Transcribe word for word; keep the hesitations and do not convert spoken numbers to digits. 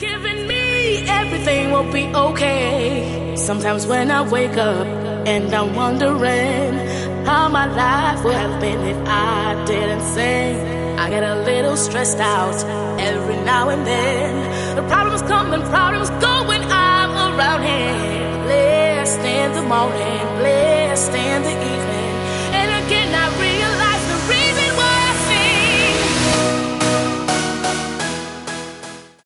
given me, everything will be okay. Sometimes when I wake up and I'm wondering how my life would have been if I didn't sing, I get a little stressed out every now and then. The problems come and problems go when I'm around here. Blessed in the morning, blessed in the